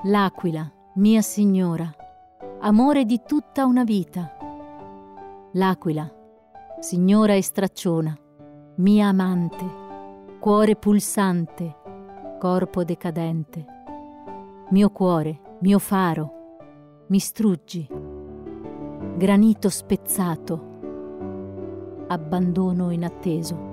L'aquila, mia signora, amore di tutta una vita. L'aquila, signora e stracciona, mia amante, cuore pulsante, corpo decadente. Mio cuore, mio faro, mi struggi. Granito spezzato, abbandono inatteso.